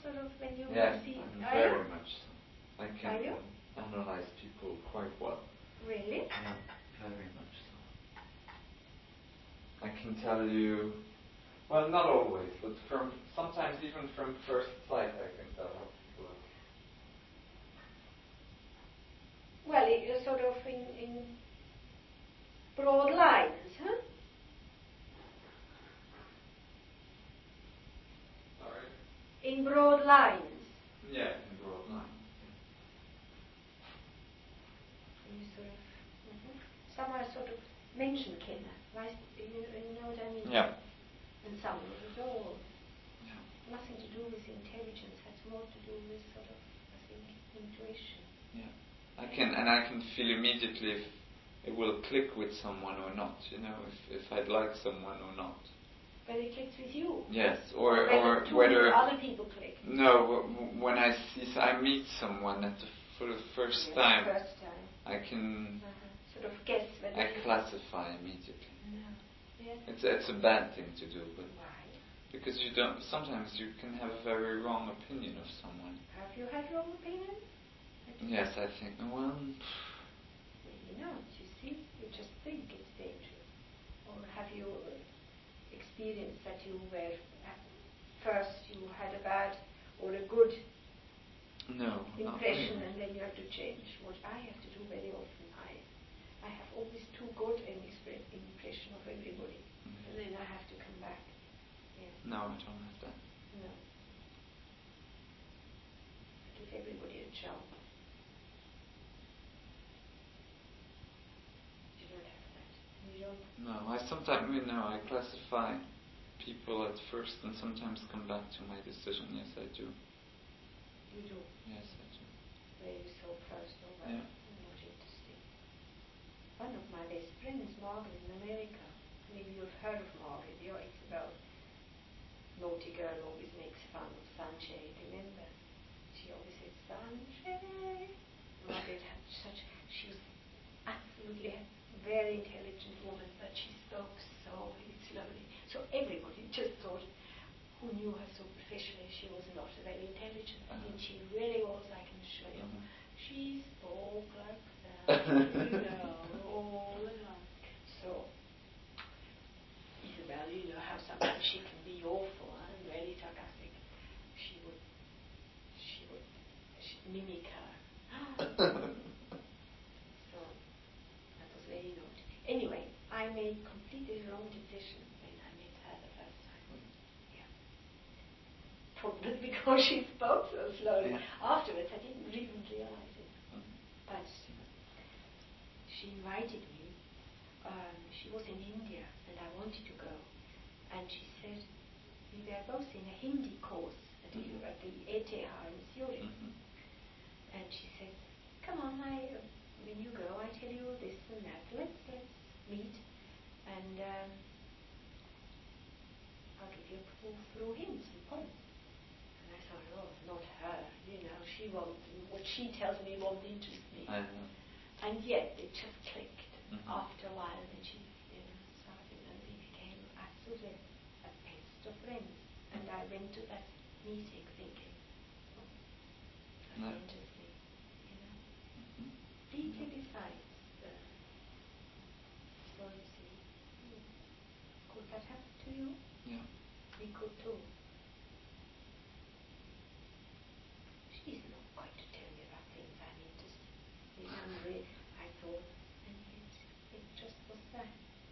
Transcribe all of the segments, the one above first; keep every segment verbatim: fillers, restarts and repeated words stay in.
sort of when you yes, see? I'm Are very you? much so. I can Are you? analyze people quite well. Really? Yeah, very much so. I can tell you, well, not always, but from sometimes even from first sight, I can tell how people are. Well, it, sort of in, in broad lines, huh? Sorry? In broad lines. Yeah, in broad lines. You sort of, mm-hmm. Some are sort of Menschenkenner, right? You, you know what I mean? Yeah. And some not at all. Yeah. Nothing to do with intelligence, has more to do with sort of, I think, intuition. Yeah. I can, and I can feel immediately if it will click with someone or not, you know, if, if I'd like someone or not. But it clicks with you. Yes, or or, or whether other people click. No, w- when I see, I meet someone at the, for the first yes, time, first time, I can uh-huh. sort of guess whether I classify immediately. No. Yes. It's it's a bad thing to do, but why? Because you don't. Sometimes you can have a very wrong opinion of someone. Have you had wrong opinions? Yes, I think. Well. Maybe not. You see, you just think it's dangerous, or have you experienced that you were at first you had a bad or a good no, impression, really. and then you have to change? What I have to do very often, I I have always too good an expre- impression of everybody, mm-hmm. and then I have to come back. Yes. No, I don't have that. No. Give everybody a chance. You don't have that. You don't. No, I sometimes you know I classify people at first, and sometimes come back to my decision. Yes, I do. You do. Yes, I do. Very so personal. Yeah. Not interesting. One of my best friends, Margaret, in America. Maybe you've heard of Margaret. You know, it's about naughty girl always makes fun of Sanjay. Remember? She always said Sanjay. Margaret had such. She was absolutely a very intelligent woman, but she spoke so very slowly. So everybody just thought, who knew her superficially, she was not very intelligent. Uh-huh. I mean, she really was, I can assure you. Uh-huh. She spoke like that, you know, all the time. So, Isabel, you know how sometimes she can be awful and really sarcastic. She would, she would she'd mimic her. So, that was very naughty. Anyway, I made completely wrong decision when I met her the first time. Yeah. Probably because she spoke so slowly. Yeah. Afterwards, I didn't even realize it. Mm-hmm. But she invited me. Um, she was in India, and I wanted to go. And she said, we were both in a Hindi course at, mm-hmm. the, at the E T H in Zurich. Mm-hmm. And she said, come on, I, uh, when you go, I tell you this and that. Let's, let's meet. And um, I'll give you a few, few hints and points. And I thought, oh, not her. You know, she won't, what she tells me won't interest me. I know. And yet, it just clicked. Mm-hmm. After a while, when she, you know, started, and we became absolutely a best of friends. And I went to that meeting thinking, oh, that's no. interesting, you know. Mm-hmm. Completely besides the story, see. Mm. Could that happen to you? Yeah. We could too. She's not going to tell me about things I'm interested in. Really, I thought, and yet it just was that.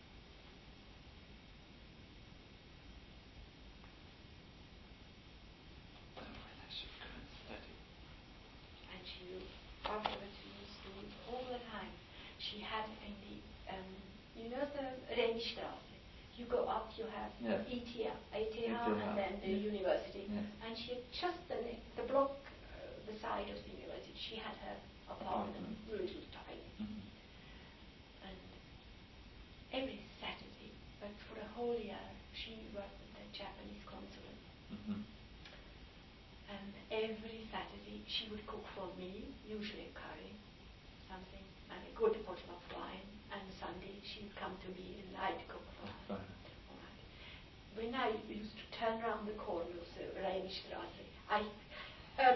Then I should go and study. And she, afterwards, she used to read all the time. She had in the, um, you know the Rheinstraße. You go up, you have yes. E T H, E T H and then the yes. university. Yes. And she had just the, the block uh, beside of the university. She had her apartment, apartment. really tiny. Mm-hmm. And every Saturday, but for a whole year, she worked with the Japanese consulate. Mm-hmm. And every Saturday, she would cook for me, usually a curry, something, and a good bottle of wine. And Sunday, she would come to me and I'd cook for her. Right. When I used to turn around the corner of the Rheinstraße, I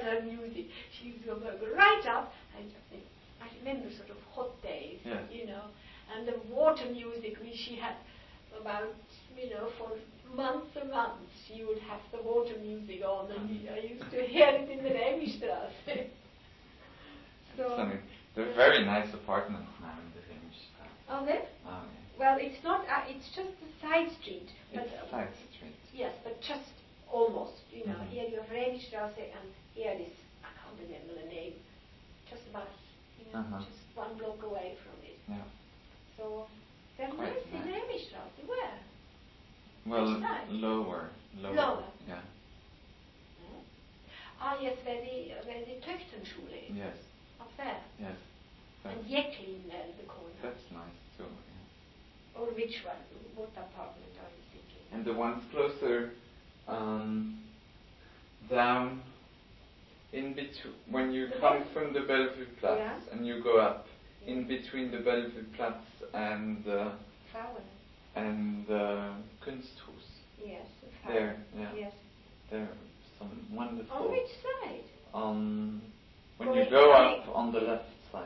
her music. She used to go right up. I just think, I remember sort of hot days, Yeah. you know, and the water music which she had about, you know, for months and months. She would have the water music on, and Mhm. I used to hear it in the Remstrasse. So, Funny. They're very nice apartments now in the Remstrasse. are they? Oh, yeah. Well, it's not. Uh, it's just the side street. But, It's uh, side street. Yes, but just almost. You know, Mhm. here you have Remstrasse, and here this. I can't remember the name. Just about, you know, Uh-huh. just one block away from it. Yeah. So they're Quite nice in nice. Remstrasse. Where? Well, Which side? lower, lower. Lower. Yeah. Hmm? Ah, yes, where the uh, where the Töchtenschule is. Yes. Up there. Yes. And That's, Jäcklin there in the corner. that's nice too. Yeah. Or which one? What apartment are you thinking? And the ones closer um, down in between, when you The come Bel- from the Bellevue Platz Yeah. and you go up Yeah. in between the Bellevue Platz and uh, Frauen. and the Kunsthaus. Yes. the There, Frauen. yeah. Yes. There are some wonderful. On which side? On when Going- you go going- up on the left side.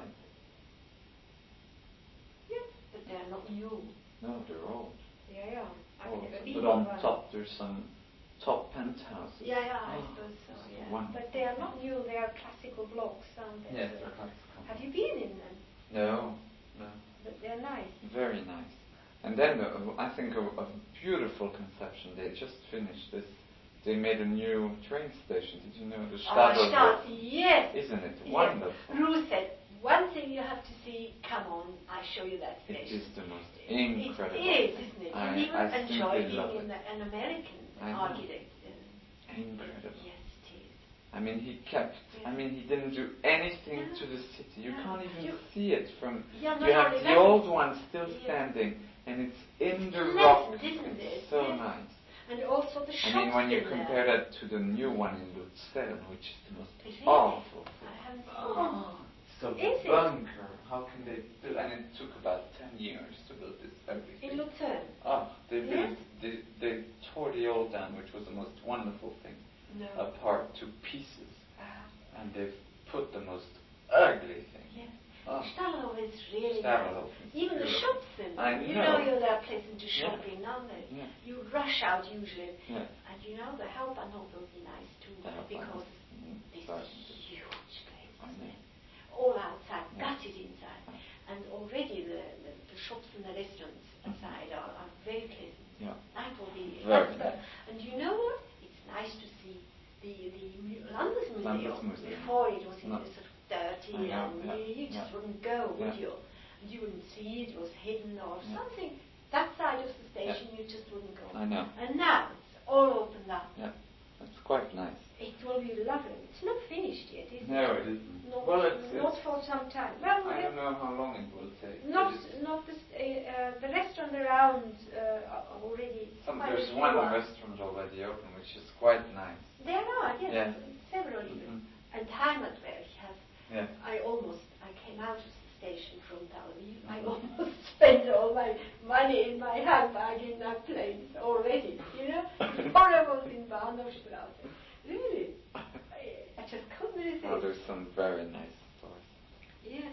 Yes, but they're not new. No, they're old. Yeah, yeah. I've old. never been But in on one. top there's some top penthouses. Yeah, yeah, I Oh, suppose so. it's Yeah. wonderful. But they are not new. They are classical blocks, aren't they? Yes, So- they're classical. Have you been in them? No, no. But they're nice. Very nice. And then uh, I think a, a beautiful conception. They just finished this. They made a new train station. Did you know the Oh, Stadelhof? Stadt, yes. Isn't it Yes. wonderful? Ruth said, one thing you have to see, come on, I show you that It station. is the most incredible. It is, isn't it? I, and even I enjoy simply love being it. an, an American I know. architect. Uh, Incredible. yes, it is. I mean, he kept. I Yeah. mean, he didn't do anything No. to the city. You No. can't even You- see it from. Yeah, no, you no, have it the doesn't. old one still Yeah. standing, and it's in It's the pleasant, rock. isn't It's it? so Yes. nice. And also the shops I mean, when you in compare there. that to the new one in Lucerne, which is the most Really? awful I thing. haven't seen Oh, it's a Is it? bunker. How can they build? And it took about ten years to build this it. everything. In Lucerne? Oh, they Yes? built. They, they tore the old down, which was the most wonderful thing, No. apart to pieces, Ah, and they've put the most ugly thing. yes. Oh, Stadelhof is really Stadelhof nice. is Even the beautiful. shops in I there. You know. know you're there pleasant to Yeah. shop in, aren't they? Yeah. You rush out usually. Yeah. And you know the Hauptbahnhof will be nice too, The Hauptbahnhof. because Mm, this sorry. huge place, I isn't know. it? All outside, Yeah. gutted inside. And already the, the, the shops and the restaurants outside are, are very pleasant. Yeah. That will be Very that's the- nice. And you know what? It's nice to see the the mu- Landesmuseum. Landesmuseum. Before it was in No. the sort of dirty I know, and yeah, you, you just yeah. wouldn't go, would Yeah. you? And you wouldn't see it, it was hidden or Yeah. something. That side of the station you just wouldn't go. I know. And now it's all opened up. Yeah, that's quite nice. It will be lovely. It's not finished yet, is No, it? it isn't. Not, Well, it's, not it's for some time. Well, I the- don't know how long it will take. but not it's- not the st- uh, uh, the restaurant around uh, are already. Some, quite a there's few one are. restaurant already open, which is quite nice. There are, yes, Yeah. several even. Mhm. And Heimatwerk has. Yeah. I almost I came out of the station from Tel Aviv. I Mhm. almost spent all my money in my handbag in that place already. You know, before I was in Bahnhofstrasse. Really, I, I just couldn't resist. Oh, there's some very nice stores. Yes,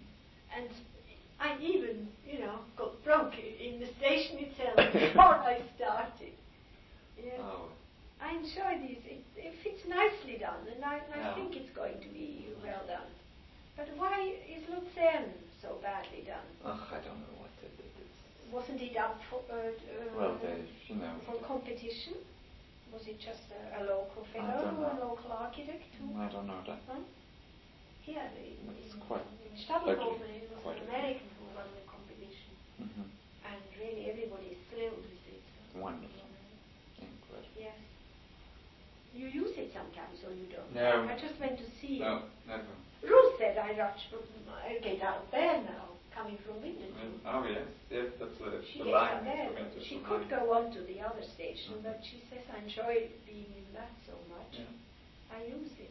and I even, you know, got broke i- in the station itself before I started. Yes, Oh, I enjoy these. It, it fits nicely done, and I, I Yeah. think it's going to be well done. But why is Lucerne so badly done? ugh, I don't know what they did. It's, Wasn't it up for uh, uh, well, they, you know, for competition? Was it just a, a local I fellow, don't a know. local architect? Who? I don't know that. Huh? Yeah, the, It's in, quite in Stadelhofen, ugly, it was quite an ugly. American who won the competition. Mm-hmm. And really everybody is thrilled with it. Wonderful. Incredible. Yes. You use it sometimes or you don't? No. I just went to see No, never. Ruth said I rush, I get out there now, coming from Winterthur. Oh yes, yes, that's uh, She the gets line. out there. is the She Winterthur could line. go on to the other station, Mhm. but she says I enjoy being in that so much. Yeah. I use it.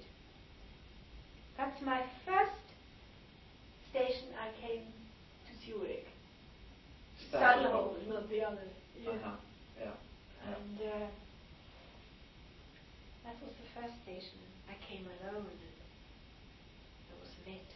That's my first station I came to Zurich. Stadelhofen, not the other. Yeah. Uh-huh. Yeah. And uh, That was the first station. I came alone and it was lit.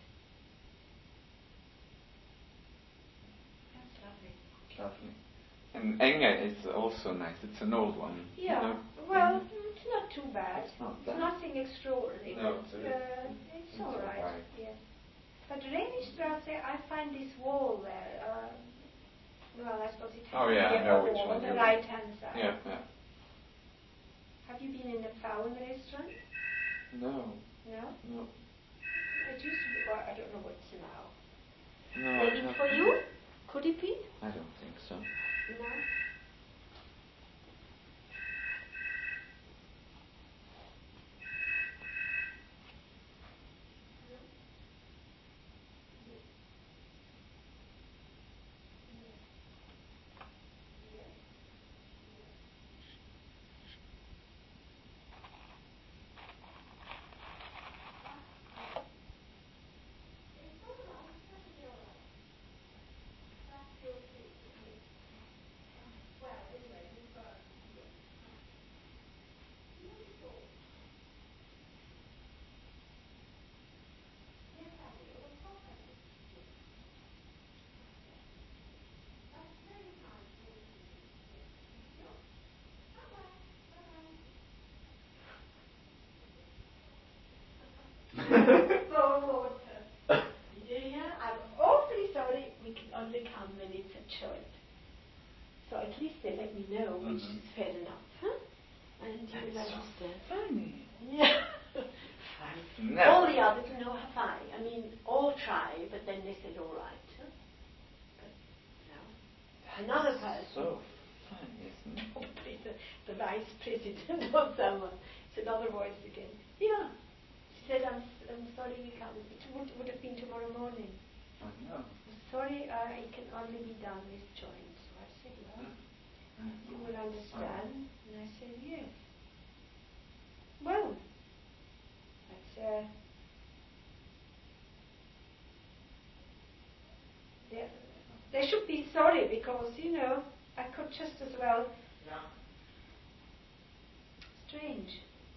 That's lovely. Lovely. And Enge is also nice. It's an old one. Yeah. You know? Well, Enge. it's not too bad. It's not It's bad. nothing extraordinary. No, but, it's- uh, it's, it's all right. alright. Yes. But Renistrasse, I find this wall there. Uh, well, I suppose it has Oh, to yeah, be I a know wall which one on the you mean. right hand side. Yeah, yeah. Have you been in the Pfauen restaurant? No. No? No. It used to be, well, I don't know what it's now. No. Maybe not- for you? Could it be? I don't think so. No? Yeah, I'm awfully sorry. We can only come when it's a choice. So at least they let me know, which Mhm. is fair enough, huh? And you will That's so understand. funny. Yeah. I've never. All the others know Hawaii. I mean, all try, but then they said all right. Huh? But no. Another person. So funny, isn't it? Probably the, the vice president or someone. It's another voice again. Yeah. She said, I'm, s- I'm sorry we can't. It would, would have been tomorrow morning. I know. I'm sorry, uh, it can only be done with joints. So I said, well, you will understand. And I said, yes. Well, that's, uh, they, they should be sorry because, you know, I could just as well. Strange.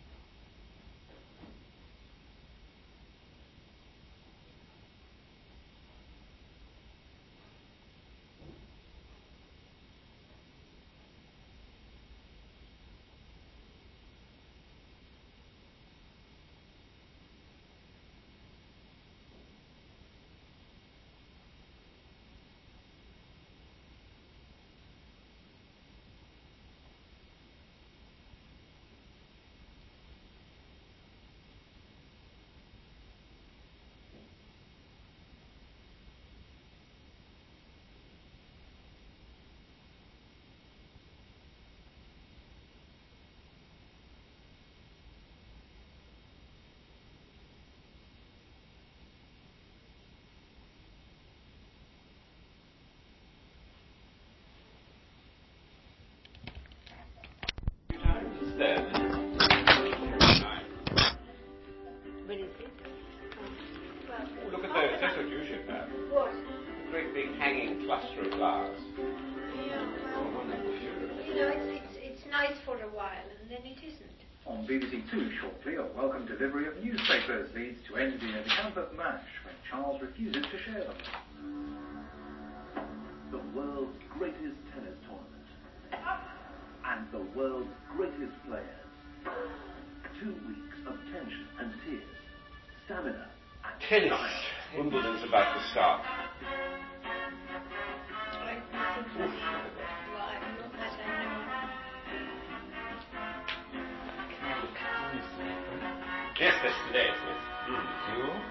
When is it? Well, Oh, look at those. That's what you should have. what? A great big hanging cluster of flowers. Yeah, well, you know, it's, it's, it's nice for a while and then it isn't. On B B C Two shortly, a welcome delivery of newspapers leads to envy and account of MASH when Charles refuses to share them. The world's greatest tennis tournament. And the world's greatest players. Two weeks of tension and tears. Stamina and Tennis. style. Wimbledon's about to start. I think it's, well, not that I know. Yes, that's today. Yes. Mm.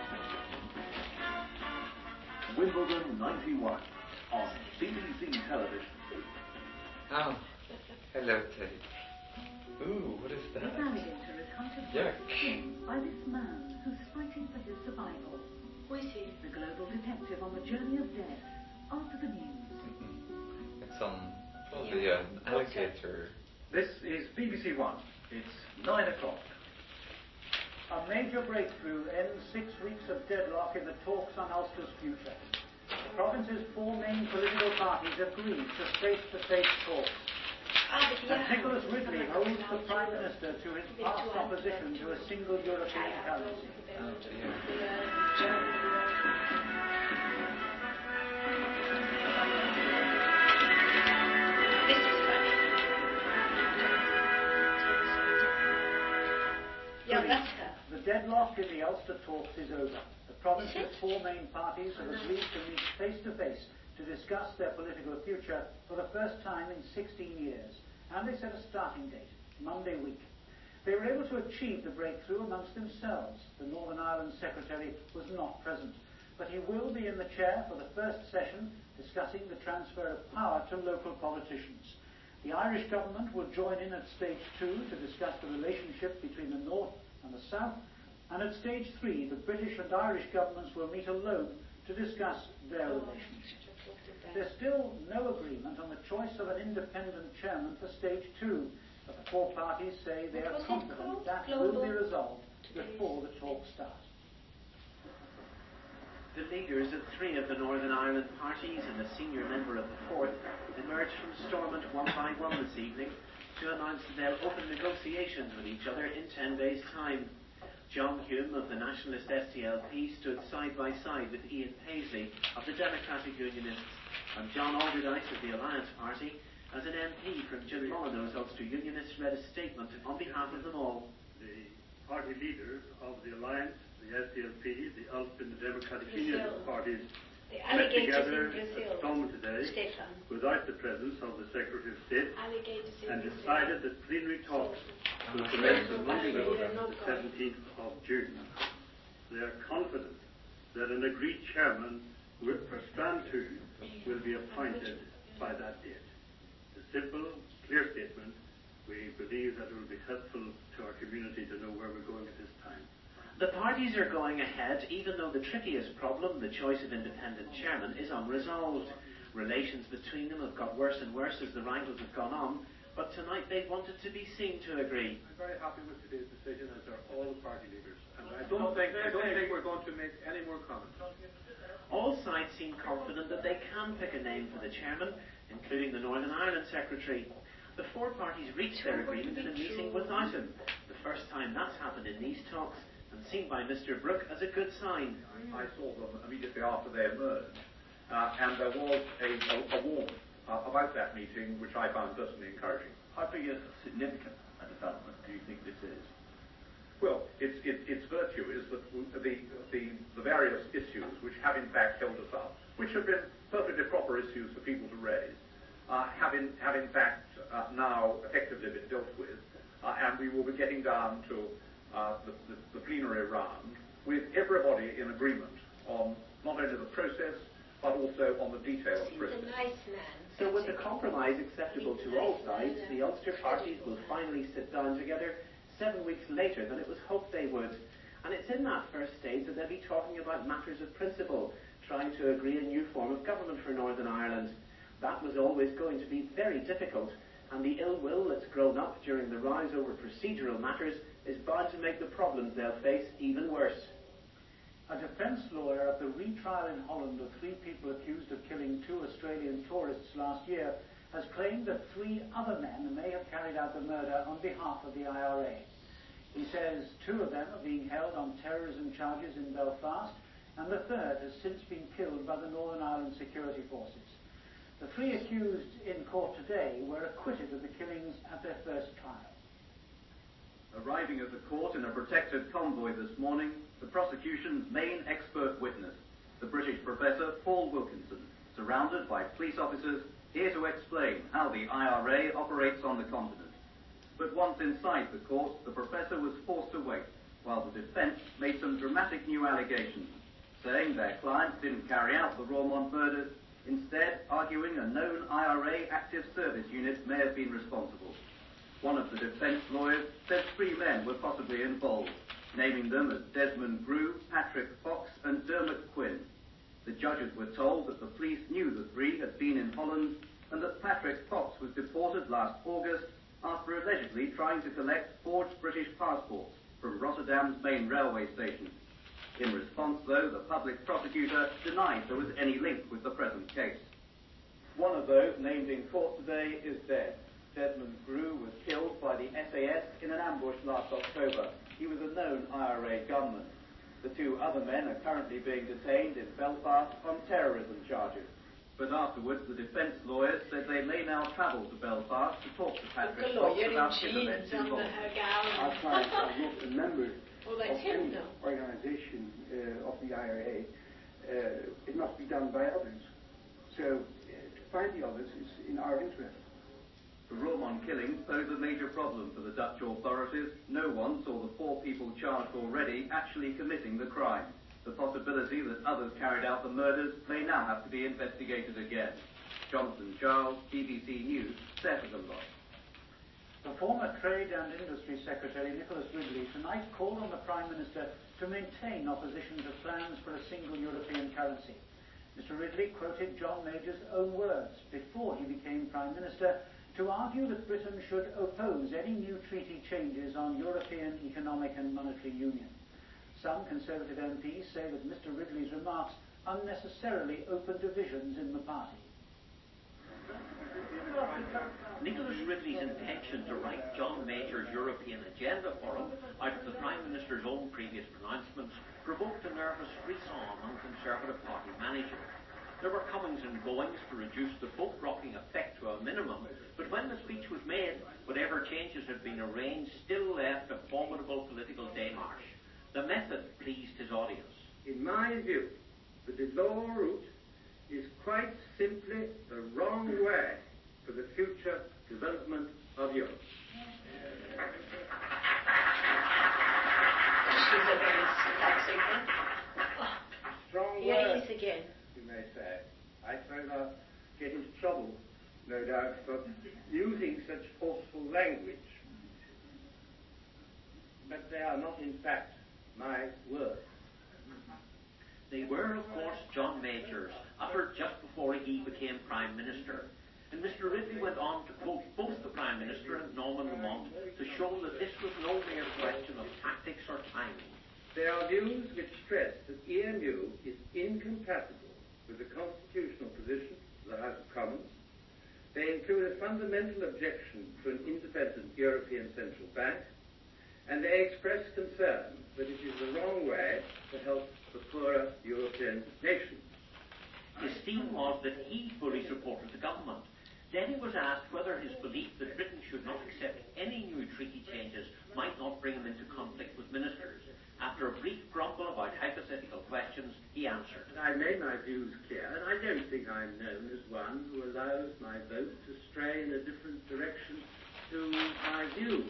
Wimbledon ninety-one on B B C television. Oh. Hello, Teddy. Ooh, what is that? This alligator is hunted Yuck. for skin by this man who's fighting for his survival. Who is he? The global detective on the journey of death after the news. Mm-mm. It's on probably an alligator. This is B B C One. It's nine o'clock. A major breakthrough ends six weeks of deadlock in the talks on Ulster's future. The province's four main political parties agreed to face-to-face talks. Ah, but And yeah. Nicholas Ridley holds the Prime Minister to his past opposition to a single European currency. Oh dear. This is funny. Yeah, that's her. The deadlock in the Ulster talks is over. The province's four main parties have agreed to meet face to face to discuss their political future for the first time in sixteen years. And they set a starting date, Monday week. They were able to achieve the breakthrough amongst themselves. The Northern Ireland Secretary was not present, but he will be in the chair for the first session discussing the transfer of power to local politicians. The Irish government will join in at stage two to discuss the relationship between the North and the South, and at stage three the British and Irish governments will meet alone to discuss their relations. There's still no agreement on the choice of an independent chairman for stage two, but the four parties say they are confident that will be resolved before the talks start. The leaders of three of the Northern Ireland parties and a senior member of the fourth emerged from Stormont one by one this evening to announce that they'll open negotiations with each other in ten days' time. John Hume of the Nationalist S D L P stood side by side with Ian Paisley of the Democratic Unionists and John Alderdice of the Alliance Party. As an M P from Jim Molyneux's Ulster Unionists read a statement on behalf of them all. The party leaders of the Alliance, the S D L P, the Ulster and the Democratic Unionist parties The met alligators together in Brazil. at Stormont today Stefan. without the presence of the Secretary of State Alligators in and Brazil. decided that plenary talks will commence on Monday, the seventeenth of June. They are confident that an agreed chairman will, for Strand two will be appointed by that date. A simple, clear statement. We believe that it will be helpful to our community to know where we're going at this time. The parties are going ahead, even though the trickiest problem, the choice of independent chairman, is unresolved. Relations between them have got worse and worse as the wrangles have gone on, but tonight they wanted to be seen to agree. I'm very happy with today's decision, as are all the party leaders. And I don't think I don't think we're going to make any more comments. All sides seem confident that they can pick a name for the chairman, including the Northern Ireland Secretary. The four parties reached their agreement in a meeting without him, the first time that's happened in these talks, and seen by Mister Brooke as a good sign. I saw them immediately after they emerged, uh, and there was a, a, a warmth uh, about that meeting which I found personally encouraging. How big a significant a development do you think this is? Well, its, its, its virtue is that the, the, the various issues which have in fact held us up, which have been perfectly proper issues for people to raise, uh, have, in, have in fact uh, now effectively been dealt with, uh, and we will be getting down to uh, the, the, the plenary round with everybody in agreement on not only the process but also on the detail of the process. He's a nice man. So with the compromise acceptable to all sides, the Ulster parties will finally sit down together seven weeks later than it was hoped they would. And it's in that first stage that they'll be talking about matters of principle, trying to agree a new form of government for Northern Ireland. That was always going to be very difficult, and the ill will that's grown up during the rise over procedural matters is bound to make the problems they'll face even worse. A defence lawyer at the retrial in Holland of three people accused of killing two Australian tourists last year has claimed that three other men may have carried out the murder on behalf of the I R A. He says two of them are being held on terrorism charges in Belfast, and the third has since been killed by the Northern Ireland security forces. The three accused in court today were acquitted of the killings at their first trial. Arriving at the court in a protected convoy this morning, the prosecution's main expert witness, the British professor Paul Wilkinson, surrounded by police officers, here to explain how the I R A operates on the continent. But once inside the court, the professor was forced to wait, while the defence made some dramatic new allegations, saying their client didn't carry out the Roermond murders, instead arguing a known I R A active service unit may have been responsible. One of the defence lawyers said three men were possibly involved, naming them as Desmond Grew, Patrick Fox and Dermot Quinn. The judges were told that the police knew the three had been in Holland and that Patrick Fox was deported last August after allegedly trying to collect forged British passports from Rotterdam's main railway station. In response, though, the public prosecutor denied there was any link with the present case. One of those named in court today is dead. Desmond Grew was killed by the S A S in an ambush last October. He was a known I R A gunman. The two other men are currently being detained in Belfast on terrorism charges. But afterwards, the defence lawyers said they may now travel to Belfast to talk to Patrick Fox about his alleged involvement. Our clients are not a member Well, of that's him, any no. organisation uh, of the I R A. Uh, it must be done by others. So uh, to find the others is in our interest. The Roermond killings pose a major problem for the Dutch authorities. No one saw the four people charged already actually committing the crime. The possibility that others carried out the murders may now have to be investigated again. Jonathan Charles, B B C News, Stephenson-Lot. The former Trade and Industry Secretary Nicholas Ridley tonight called on the Prime Minister to maintain opposition to plans for a single European currency. Mister Ridley quoted John Major's own words before he became Prime Minister to argue that Britain should oppose any new treaty changes on European economic and monetary union. Some Conservative M Ps say that Mister Ridley's remarks unnecessarily open divisions in the party. Nicholas Ridley's intention to write John Major's European agenda for him out of the Prime Minister's own previous pronouncements provoked a nervous frisson among Conservative Party managers. There were comings and goings to reduce the boat-rocking effect to a minimum, but when the speech was made, whatever changes had been arranged still left a formidable political démarche. The method pleased his audience. In my view, the Delors route is quite simply the wrong way for the future development of Europe. Strong Here words, he is again. You may say. I suppose I'll get into trouble, no doubt, for using such forceful language. But they are not, in fact, my words. They were, of course, John Major's, uttered just before he became Prime Minister. And Mister Ridley went on to quote both the Prime Minister and Norman Lamont to show that this was no mere question of tactics or timing. They are views which stress that E M U is incompatible with the constitutional position of the House of Commons. They include a fundamental objection to an independent European Central Bank, and they express concern that it is the wrong way to help the poorer European nations. His theme was that he fully supported the government. Then he was asked whether his belief that Britain should not accept any new treaty changes might not bring him into conflict with ministers. After a brief grumble about hypothetical questions, he answered. I made my views clear, and I don't think I'm known as one who allows my vote to stray in a different direction to my views.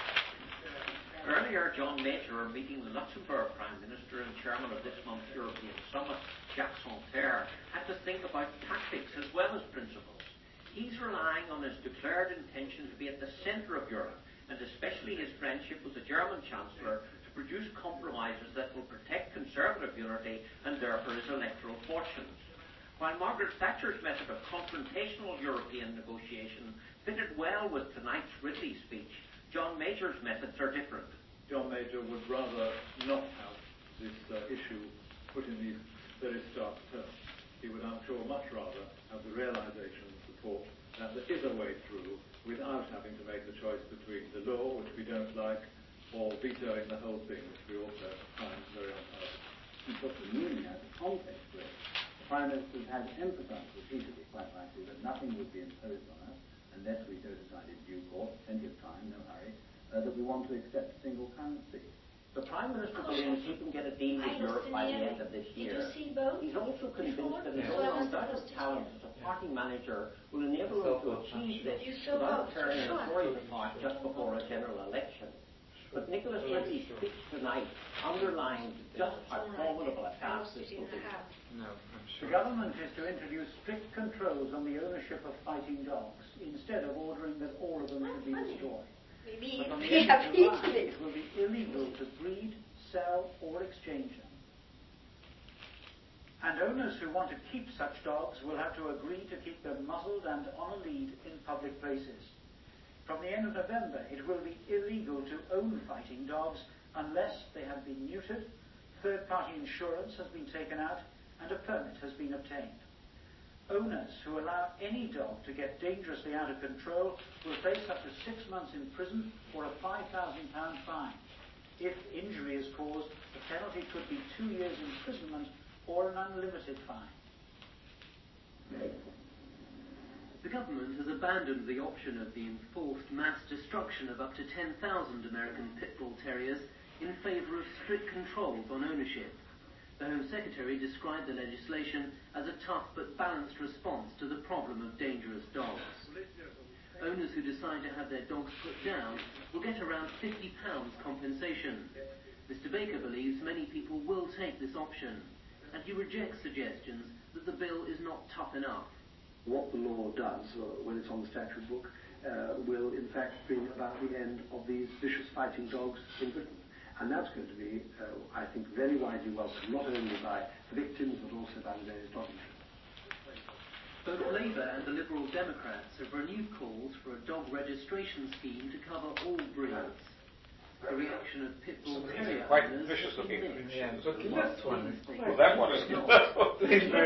Earlier, John Major, meeting the Luxembourg Prime Minister and chairman of this month's European Summit, Jacques Santer, had to think about tactics as well as principles. He's relying on his declared intention to be at the centre of Europe, and especially his friendship with the German Chancellor, to produce compromises that will protect Conservative unity and therefore his electoral fortunes. While Margaret Thatcher's method of confrontational European negotiation fitted well with tonight's Ridley speech, John Major's methods are different. John Major would rather not have this uh, issue put in these very stark terms. He would, I'm sure, much rather have the realization and support that there is a way through without having to make the choice between the law, which we don't like, or vetoing the whole thing, which we also find very unpalatable. He put the meaning out of context where the Prime Minister had emphasised repeatedly, quite rightly, that nothing would be imposed on us unless we so decide in due course, plenty of time, no hurry, uh, that we want to accept a single currency. The Prime Minister believes he can get a deal with Europe by the end of this year. Did you see both? He's also convinced Before? that his So own I was undoubted supposed to talent hear. as a party manager will enable him to achieve this You saw without both? turning the Sure. Tories apart just before a general election. But Nicholas Ridley's speech tonight underlined just how formidable a task this will be. No, I'm The sure. government is to introduce strict controls on the ownership of fighting dogs, instead of ordering that all of them should be destroyed. Maybe But on the we end have of July, eaten it. it will be illegal to breed, sell, or exchange them. And owners who want to keep such dogs will have to agree to keep them muzzled and on a lead in public places. From the end of November, it will be illegal to own fighting dogs unless they have been neutered, third-party insurance has been taken out, and a permit has been obtained. Owners who allow any dog to get dangerously out of control will face up to six months in prison or a five thousand pound fine. If injury is caused, the penalty could be two years imprisonment or an unlimited fine. The government has abandoned the option of the enforced mass destruction of up to ten thousand American pit bull terriers in favour of strict controls on ownership. The Home Secretary described the legislation as a tough but balanced response to the problem of dangerous dogs. Owners who decide to have their dogs put down will get around fifty pounds compensation. Mister Baker believes many people will take this option, and he rejects suggestions that the bill is not tough enough. What the law does, uh, when it's on the statute book, uh, will in fact bring about the end of these vicious fighting dogs in Britain. And that's going to be, uh, I think, very widely welcomed, not only by the victims, but also by the various dog insurers. Both Labour and the Liberal Democrats have renewed calls for a dog registration scheme to cover all breeds. The reaction of pit bull terrier Quite owners vicious is looking. mixed. Yeah, but this one is quite... Well, that one is that's what this is.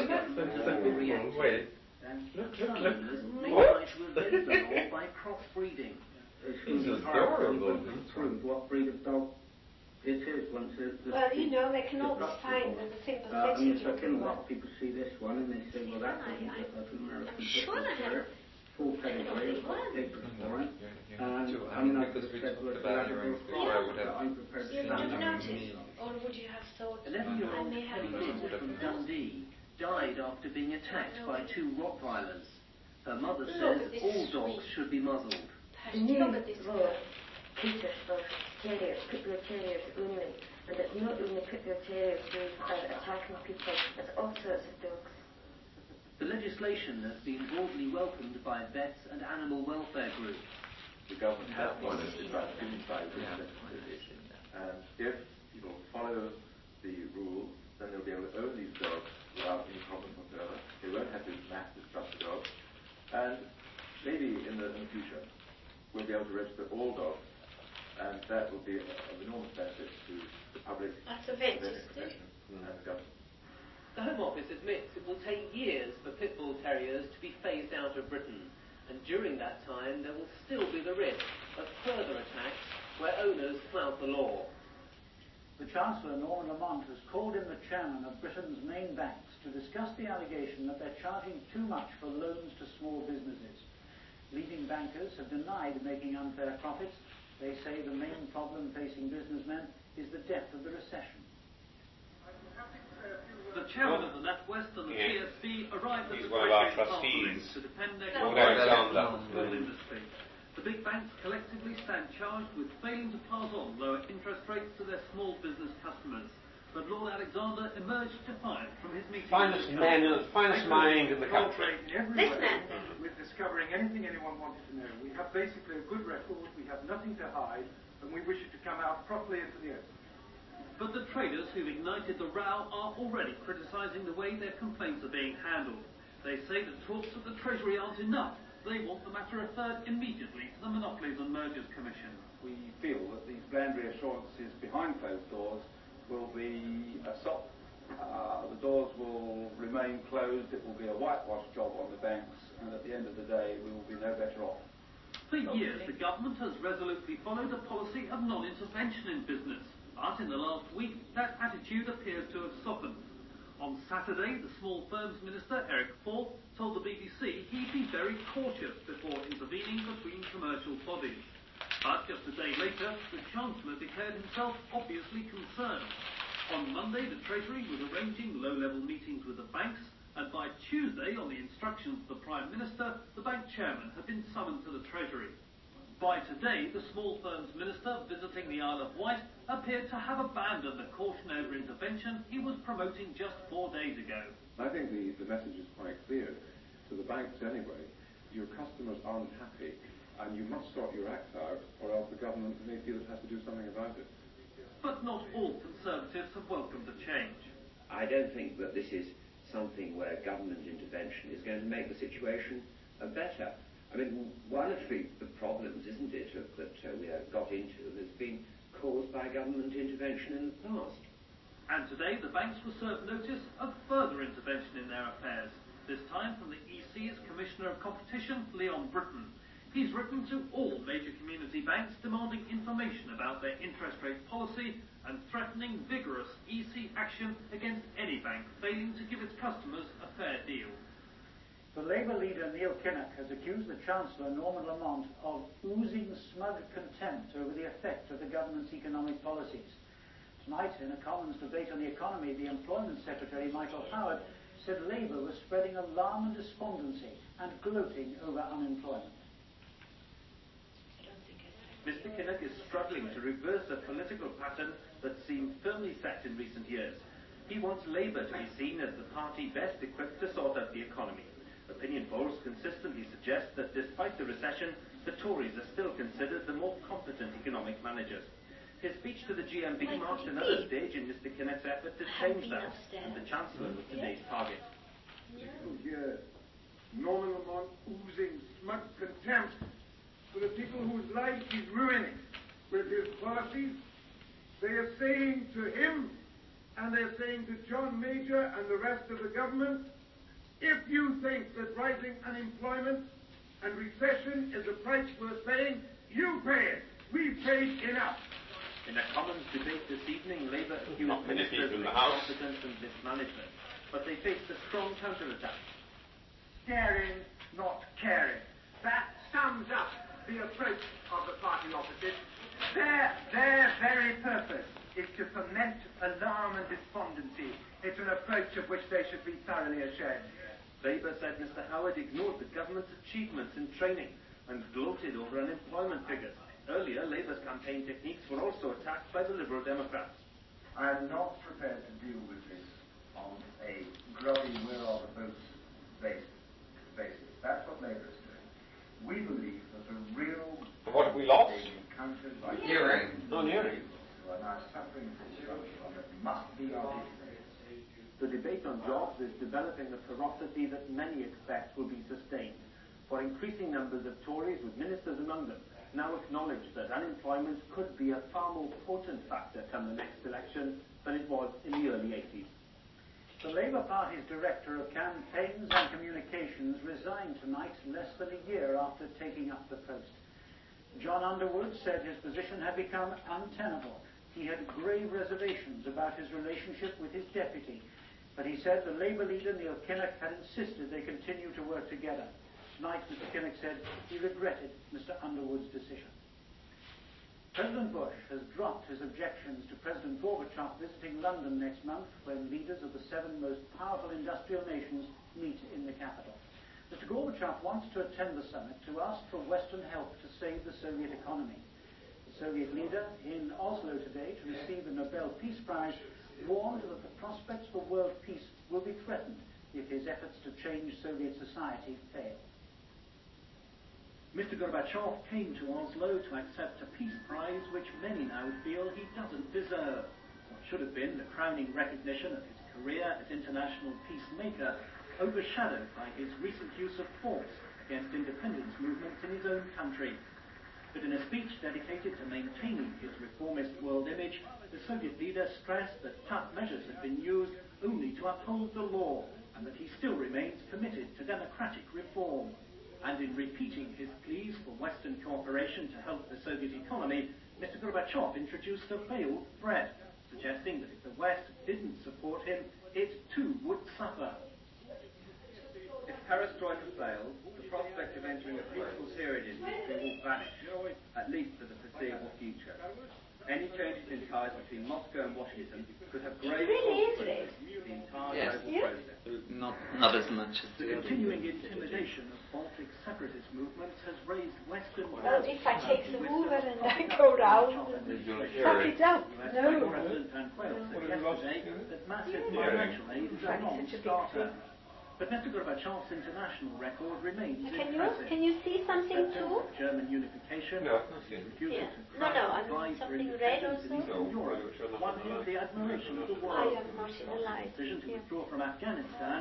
Wait. Look, look, look. May try to evade the law by crossbreeding. It's adorable. Prove what breed of dog it is once it. Well, you know, they can always find the simple Uh, I mean, setting. second, a lot of people see this one and they say, well, that's an American I'm sure I Terrier, have. full pedigree, papers for it. And I mean, I could have said, well, it's a Labrador Cross, but I'm prepared to You say would have no. noticed, or would you have thought, I eleven-year-old may have Kelly Lynn noticed. from Dundee died after being attacked by two Rottweilers. Her mother Look says at this all dogs sweet should be muzzled. The new Look at this law caters for terriers, pit bull terriers only, and it's not only pit bull terriers who are attacking people, it's all sorts of dogs. The legislation has been broadly welcomed by vets and animal welfare groups. The government has policy about inside this legislation, and if people follow the rules, then they'll be able to own these dogs without any problem whatsoever. They won't have to mass destruct the dogs, and maybe in the, in the future we'll be able to register all dogs, and that will be of enormous benefit to the public, That's a vet, the isn't it? profession, and the government. The Home Office admits it will take years for pit bull terriers to be phased out of Britain, and during that time there will still be the risk of further attacks where owners flout the law. The Chancellor, Norman Lamont, has called in the chairman of Britain's main banks to discuss the allegation that they're charging too much for loans to small businesses. Leading bankers have denied making unfair profits. They say the main problem facing businessmen is the depth of the recession. The chairman of the NatWest and the Yeah. T S B arrived at He's the one of our Treasury trustees. to defend their Lord clients Alexander. in the small industry. The big banks collectively stand charged with failing to pass on lower interest rates to their small business customers. But Lord Alexander emerged defiant from his meeting. Finest man, finest mind in the country. This man. With discovering anything anyone wanted to know. We have basically a good record, we have nothing to hide, and we wish it to come out properly into the open. But the traders who've ignited the row are already criticising the way their complaints are being handled. They say the talks at the Treasury aren't enough. They want the matter referred immediately to the Monopolies and Mergers Commission. We feel that these bland reassurances behind closed doors will be a sop. Uh, the doors will remain closed, it will be a whitewash job on the banks, and at the end of the day we will be no better off. For years, the government has resolutely followed a policy of non-intervention in business. But in the last week, that attitude appears to have softened. On Saturday, the Small Firms Minister, Eric Forth, told the B B C he'd be very cautious before intervening between commercial bodies. But just a day later, the Chancellor declared himself obviously concerned. On Monday, the Treasury was arranging low-level meetings with the banks, and by Tuesday, on the instructions of the Prime Minister, the bank chairman had been summoned to the Treasury. By today, the Small Firms Minister, visiting the Isle of Wight, appeared to have abandoned the caution over intervention he was promoting just four days ago. I think the, the message is quite clear to the banks anyway. Your customers aren't happy, and you must sort your act out, or else the government may feel it has to do something about it. But not all Conservatives have welcomed the change. I don't think that this is something where government intervention is going to make the situation uh, better. I mean, one of the, the problems, isn't it, of, that uh, we have got into has been caused by government intervention in the past. And today, the banks were served notice of further intervention in their affairs. this time from the E C's Commissioner of Competition, Leon Britton. He's written to all major community banks demanding information about their interest rate policy and threatening vigorous E C action against any bank failing to give its customers a fair deal. The Labour leader Neil Kinnock has accused the Chancellor Norman Lamont of oozing smug contempt over the effect of the government's economic policies. Tonight, in a Commons debate on the economy, the Employment Secretary Michael Howard said Labour was spreading alarm and despondency and gloating over unemployment. Mister Kinnock is struggling to reverse a political pattern that seemed firmly set in recent years. He wants Labour to be seen as the party best equipped to sort out the economy. Opinion polls consistently suggest that despite the recession, the Tories are still considered the more competent economic managers. His speech to the G M B marked another stage in Mister Kinnock's effort to change that, and the Chancellor was today's target. Oh, yes. Norman Lamont oozing smug contempt for the people whose lives he's ruining with his policies. They are saying to him, and they're saying to John Major and the rest of the government, if you think that rising unemployment and recession is a price worth paying, you pay it. We've paid enough. In a Commons debate this evening, Labour accused ministers of incompetence and mismanagement, but they faced a strong counterattack. Caring, not caring. That sums up the approach of the party opposition. Their, their very purpose is to foment alarm and despondency. It's an approach of which they should be thoroughly ashamed. Labour said Mister Howard ignored the government's achievements in training and gloated over unemployment figures. Earlier, Labour's campaign techniques were also attacked by the Liberal Democrats. I am not prepared to deal with this on a grubby where are the votes basis. basis. That's what Labour is doing. We believe that the real what have we lost? Encountered by hearing. Non hearing. Who are now suffering from corruption that must be articulated. The debate on jobs is developing a ferocity that many expect will be sustained. For increasing numbers of Tories, with ministers among them, now acknowledge that unemployment could be a far more potent factor come the next election than it was in the early eighties. The Labour Party's Director of Campaigns and Communications resigned tonight, less than a year after taking up the post. John Underwood said his position had become untenable. He had grave reservations about his relationship with his deputy, but he said the Labour leader Neil Kinnock had insisted they continue to work together. Tonight, Mister Kinnock said he regretted Mister Underwood's decision. President Bush has dropped his objections to President Gorbachev visiting London next month when leaders of the seven most powerful industrial nations meet in the capital. Mister Gorbachev wants to attend the summit to ask for Western help to save the Soviet economy. The Soviet leader in Oslo today to receive the Nobel Peace Prize warned that the prospects for world peace will be threatened if his efforts to change Soviet society fail. Mister Gorbachev came to Oslo to accept a peace prize which many now feel he doesn't deserve. What should have been the crowning recognition of his career as international peacemaker, overshadowed by his recent use of force against independence movements in his own country. But in a speech dedicated to maintaining his reformist world image, the Soviet leader stressed that tough measures had been used only to uphold the law, and that he still remains committed to democratic reform. And in repeating his pleas for Western cooperation to help the Soviet economy, Mister Gorbachev introduced a veiled threat, suggesting that if the West didn't support him, it too would suffer. If perestroika fails, the prospect of entering a peaceful period in history will vanish, at least for the foreseeable future. Any changes in ties between Moscow and Washington could have grave consequences for the entire Yes. global Yes. process. Not, not as much as The the other. continuing intimidation of Baltic separatist movements has raised Western... Well, if I take the Hoover and I go round and suck it up, no. President Van Quayle said yesterday that massive financial aid is a non-starter. But Mister Gorbachev's international record remains Can you, impressive. can you see something too? German unification, No, I've not seen it. refusal Yeah. to No, no, I apply mean for something red independence in also. Eastern Europe, won him the admiration of the I world. have not in the light. The decision to Yeah. withdraw from Afghanistan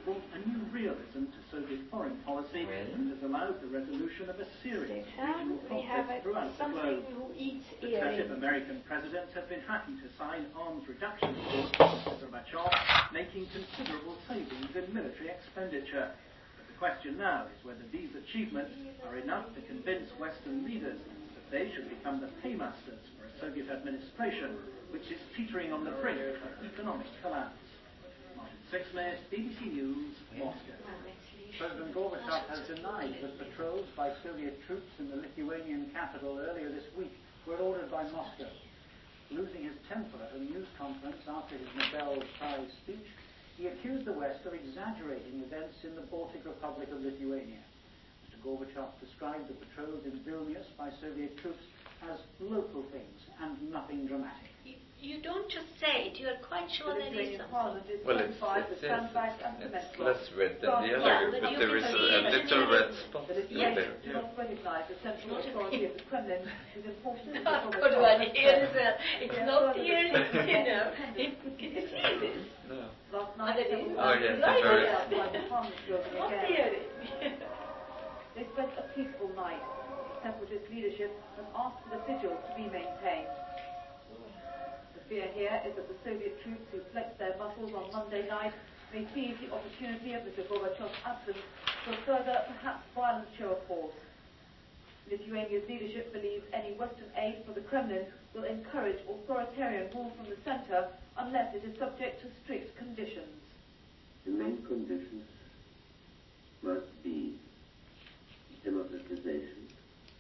brought a new realism to Soviet foreign policy and has allowed the resolution of a series of regional conflicts throughout the globe. Successive American presidents have been happy to sign arms reduction accords with Gorbachev, making considerable savings in military expenditure. But the question now is whether these achievements are enough to convince Western leaders that they should become the paymasters for a Soviet administration which is teetering on the brink of economic collapse. Martin Sixsmith, B B C News, Moscow. President Gorbachev has denied that patrols by Soviet troops in the Lithuanian capital earlier this week were ordered by Moscow. Losing his temper at a news conference after his Nobel Prize speech, he accused the West of exaggerating events in the Baltic Republic of Lithuania. Mister Gorbachev described the patrols in Vilnius by Soviet troops as local things and nothing dramatic. You don't just say it, you are quite sure that is Well, it's, it's, it's, it's less red than the yeah, other, but there is a, a little red spot yes. there. Do not recognise the central authority of the Kremlin is important. Good one, here as well. It's not here, you know. Can you see this? No. Last night, it is. Oh, yes, right very outside the Parliament building Not again. here. They spent a peaceful night. Separatist leadership has asked for the vigil to be maintained. The fear here is that the Soviet troops who flexed their muscles on Monday night may seize the opportunity of Mister Gorbachev's absence for a further, perhaps violent show of force. Lithuania's leadership believes any Western aid for the Kremlin will encourage authoritarian rule from the centre unless it is subject to strict conditions. The main conditions must be democratization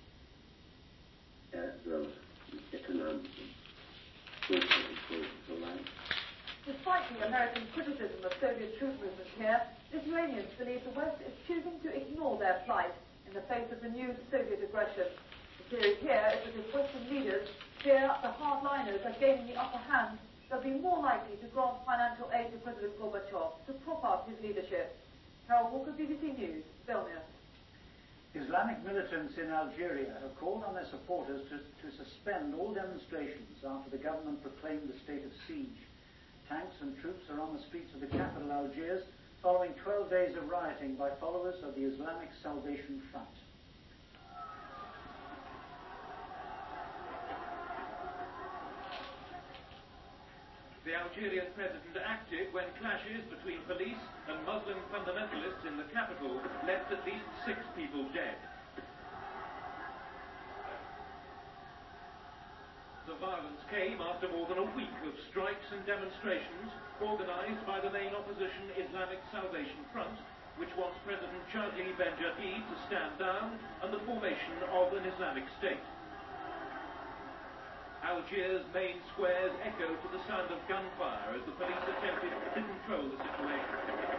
as well as economic and social life. Despite the American criticism of Soviet troop movements here, Lithuanians believe the West is choosing to ignore their plight in the face of renewed Soviet aggression. The theory here is that if Western leaders fear the hardliners are gaining the upper hand, they'll be more likely to grant financial aid to President Gorbachev to prop up his leadership. Carol Walker, B B C News, Vilnius. Islamic militants in Algeria have called on their supporters to, to suspend all demonstrations after the government proclaimed the state of siege. Tanks and troops are on the streets of the capital, Algiers, following twelve days of rioting by followers of the Islamic Salvation Front. The Algerian president acted when clashes between police and Muslim fundamentalists in the capital left at least six people dead. The violence came after more than a week of strikes and demonstrations organised by the main opposition Islamic Salvation Front, which wants President Chadli Benjadid to stand down and the formation of an Islamic State. Algiers' main squares echoed to the sound of gunfire as the police attempted to control the situation.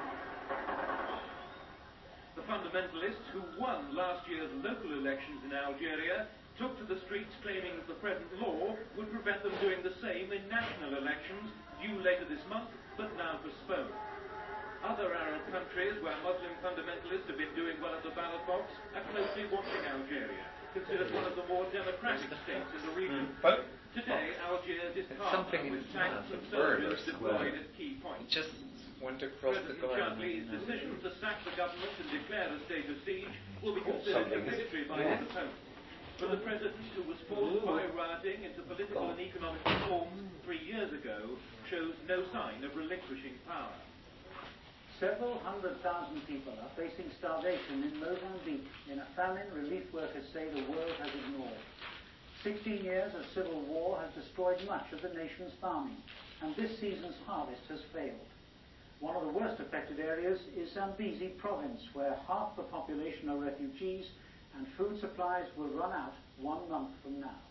The fundamentalists who won last year's local elections in Algeria took to the streets claiming that the present law would prevent them doing the same in national elections due later this month, but now postponed. Other Arab countries where Muslim fundamentalists have been doing well at the ballot box are closely watching Algeria, considered one of the more democratic states in the region. Today, Algiers is calm with tanks and soldiers deployed at key points. Just went across President the garden. Chadli's decision to sack the government and declare a state of siege will be considered a victory by his opponents. But the president, who was forced by rioting into political and economic reforms three years ago, shows no sign of relinquishing power. Several hundred thousand people are facing starvation in Mozambique in a famine relief workers say the world has ignored. Sixteen years of civil war has destroyed much of the nation's farming, and this season's harvest has failed. One of the worst affected areas is Zambezi province, where half the population are refugees, and food supplies will run out one month from now.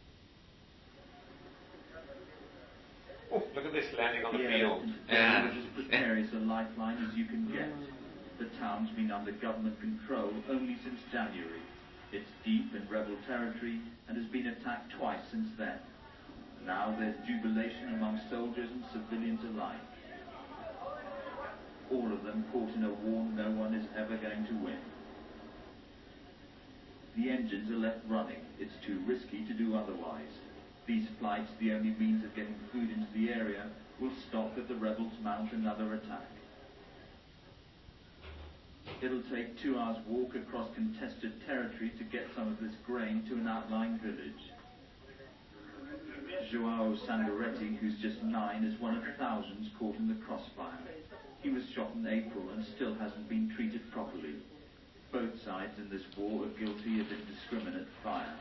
Oh, look at this landing on the yeah, field. Yeah. As precarious a lifeline as you can get. The town's been under government control only since January. It's deep in rebel territory and has been attacked twice since then. Now there's jubilation among soldiers and civilians alike. All of them caught in a war no one is ever going to win. The engines are left running. It's too risky to do otherwise. These flights, the only means of getting food into the area, will stop if the rebels mount another attack. It'll take two hours' walk across contested territory to get some of this grain to an outlying village. Joao Sangaretti, who's just nine, is one of thousands caught in the crossfire. He was shot in April and still hasn't been treated properly. Both sides in this war are guilty of indiscriminate fire.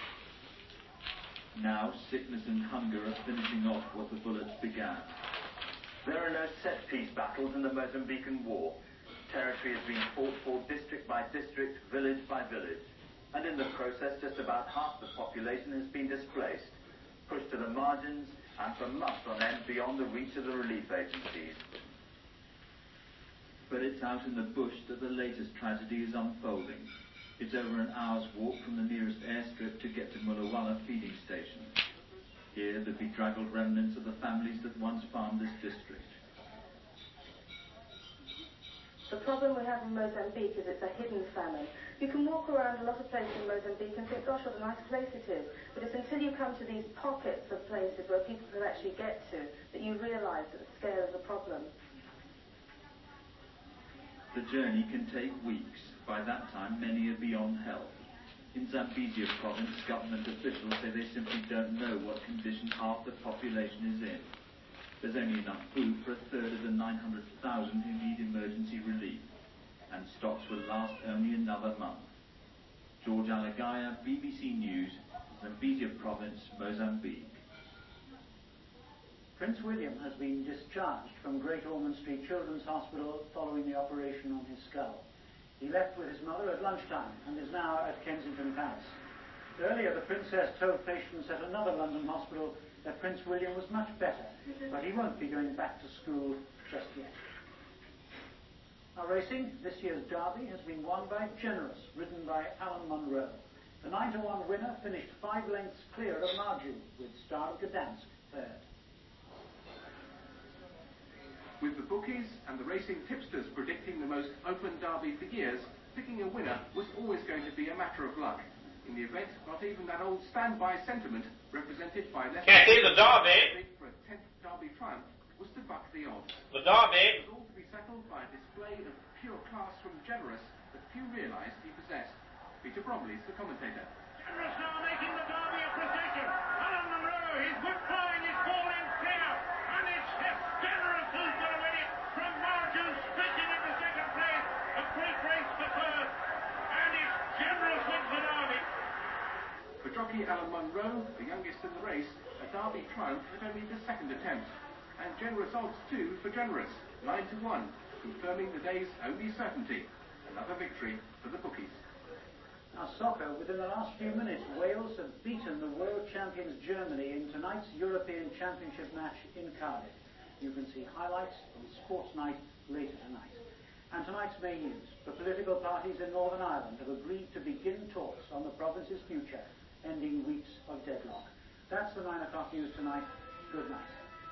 Now, sickness and hunger are finishing off what the bullets began. There are no set-piece battles in the Mozambican war. Territory has been fought for district by district, village by village. And in the process, just about half the population has been displaced, pushed to the margins, and for months on end beyond the reach of the relief agencies. But it's out in the bush that the latest tragedy is unfolding. It's over an hour's walk from the nearest airstrip to get to Mulawala feeding station. Here, the bedraggled remnants of the families that once farmed this district. The problem we have in Mozambique is it's a hidden famine. You can walk around a lot of places in Mozambique and think, gosh, what a nice place it is. But it's until you come to these pockets of places where people can actually get to that you realise the scale of the problem. The journey can take weeks. By that time, many are beyond help. In Zambezia province, government officials say they simply don't know what condition half the population is in. There's only enough food for a third of the nine hundred thousand who need emergency relief, and stocks will last only another month. George Alagaya, B B C News, Zambezia province, Mozambique. Prince William has been discharged from Great Ormond Street Children's Hospital following the operation on his skull. He left with his mother at lunchtime and is now at Kensington Palace. Earlier, the Princess told patients at another London hospital that Prince William was much better, but he won't be going back to school just yet. Now racing, this year's Derby has been won by Generous, ridden by Alan Munro. The nine to one winner finished five lengths clear of Marju, with Star of Gdansk third. With the bookies and the racing tipsters predicting the most open Derby for years, picking a winner was always going to be a matter of luck. In the event, not even that old standby sentiment, represented by less Can't see the Derby for a tenth Derby triumph, was to buck the odds. The Derby. It was all to be settled by a display of pure class from Generous that few realised he possessed. Peter Bromley's the commentator. Generous now making the Derby a procession. Alan Munro, his good flying is falling clear. And it's Generous who's going to win it from Marju, spitting into second place. A great race for third. And it's Generous wins the Derby. For jockey Alan Munro, the youngest in the race, a Derby triumph at only the second attempt. And generous odds too for Generous, nine to one, confirming the day's only certainty. Another victory for the bookies. Now soccer, within the last few minutes, Wales have beaten the world champions Germany in tonight's European Championship match in Cardiff. You can see highlights on Sports Night later tonight. And tonight's main news, the political parties in Northern Ireland have agreed to begin talks on the province's future, ending weeks of deadlock. That's the nine o'clock news tonight. Good night.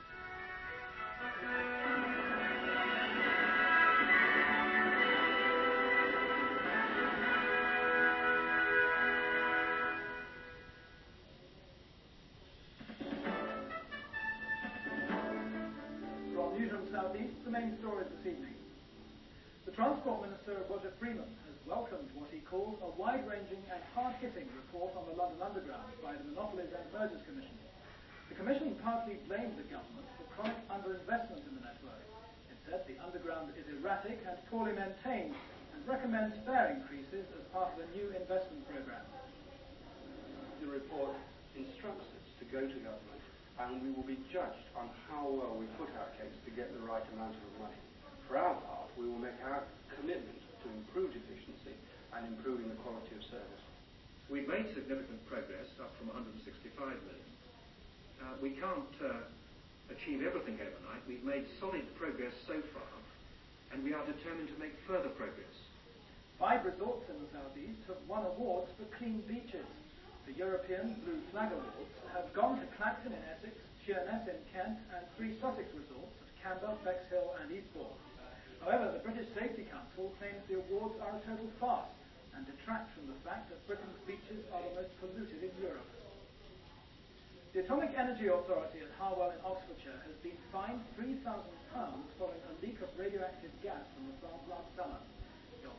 From Newsroom South East, the main stories this evening. The Transport Minister, Roger Freeman, has welcomed what he calls a wide-ranging and hard-hitting report on the London Underground by the Monopolies and Mergers Commission. The Commission partly blamed the government for chronic underinvestment in the network. It said the Underground is erratic and poorly maintained and recommends fare increases as part of a new investment programme. The report instructs us to go to government and we will be judged on how well we put our case to get the right amount of money. For our part, we will make our commitment to improved efficiency and improving the quality of service. We've made significant progress, up from one hundred sixty-five million. Uh, we can't uh, achieve everything overnight. We've made solid progress so far, and we are determined to make further progress. Five resorts in the southeast have won awards for clean beaches. The European Blue Flag Awards have gone to Clacton in Essex, Sheerness in Kent, and three Sussex resorts at Camber, Bexhill, and Eastbourne. However, the British Safety Council claims the awards are a total farce and detract from the fact that Britain's beaches are the most polluted in Europe. The Atomic Energy Authority at Harwell in Oxfordshire has been fined three thousand pounds following a leak of radioactive gas from the plant last summer. The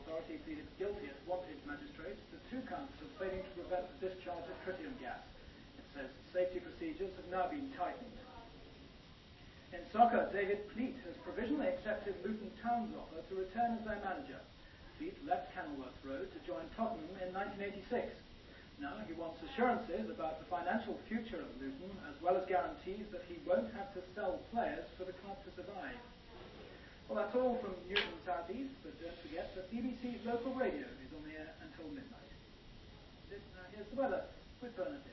Authority pleaded guilty at Wantage Magistrates to two counts of failing to prevent the discharge of tritium gas. It says safety procedures have now been tightened. In soccer, David Pleat has provisionally accepted Luton Town's offer to return as their manager. Pleat left Kenilworth Road to join Tottenham in nineteen eighty-six. Now he wants assurances about the financial future of Luton, as well as guarantees that he won't have to sell players for the club to survive. Well, that's all from Newton South East, but don't forget that B B C's local radio is on the air until midnight. This, uh, here's the weather with Bernadette.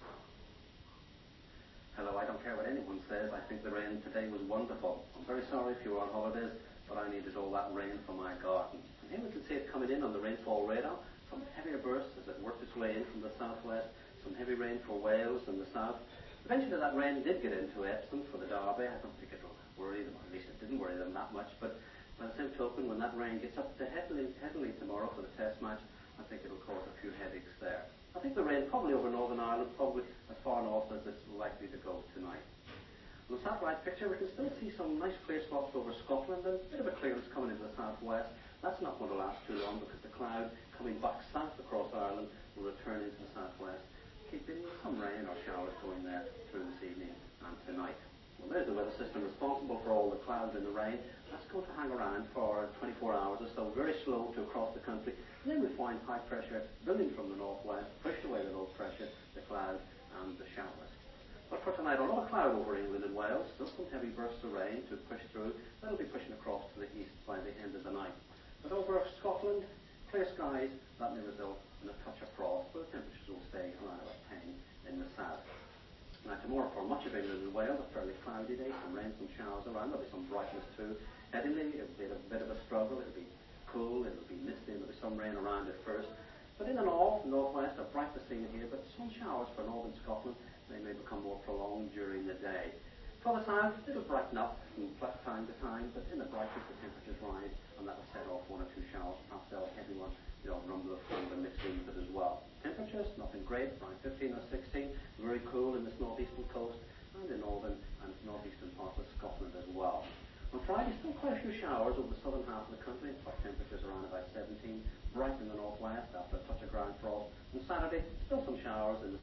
Hello, I don't care what anyone says. I think the rain today was wonderful. I'm very sorry if you were on holidays, but I needed all that rain for my garden. And here we can see it coming in on the rainfall radar. Some heavier bursts as it worked its way in from the southwest. Some heavy rain for Wales and the south. Eventually that rain did get into Epsom for the Derby. I don't think it'll worry them. At least it didn't worry them that much. But by the same token, when that rain gets up to Headley, Headley tomorrow for the test match, I think it'll cause a few headaches there. I think the rain probably over Northern Ireland, probably as far north as it's likely to go tonight. On the satellite picture, we can still see some nice clear spots over Scotland and a bit of a clearance coming into the southwest. That's not going to last too long because the cloud coming back south across Ireland will return into the southwest, keeping some rain or showers going there through this evening and tonight. Well, there's the weather system responsible for all the clouds and the rain. That's going to hang around for twenty-four hours or so, very slow to across the country. And then we find high pressure building from the northwest, pushed away the low pressure, the cloud and the showers. But for tonight, a lot of cloud over England and Wales, still some heavy bursts of rain to push through. That'll be pushing across to the east by the end of the night. But over Scotland, clear skies, that may result in a touch of frost, but the temperatures will stay around about ten in the south. Now tomorrow for much of England and Wales, a fairly cloudy day, some rain, some showers around, there'll be some brightness too. Headingley, it'll be a bit of a struggle, it'll be cool, it'll be misty, there'll be some rain around at first. But in the north and northwest, a bright scene here, but some showers for northern Scotland, they may become more prolonged during the day. For the south, it'll brighten up from time to time, but in the brightness the temperatures rise, and that will set off one or two showers, perhaps they'll heavy one, the odd rumble of thunder mixed in with it as well. Temperatures, nothing great, around fifteen or sixteen, very cool in this northeastern coast, and in northern and northeastern parts of Scotland as well. On Friday, still quite a few showers over the southern half of the country, but temperatures around about seventeen, bright in the northwest after a touch of ground frost. On Saturday, still some showers in the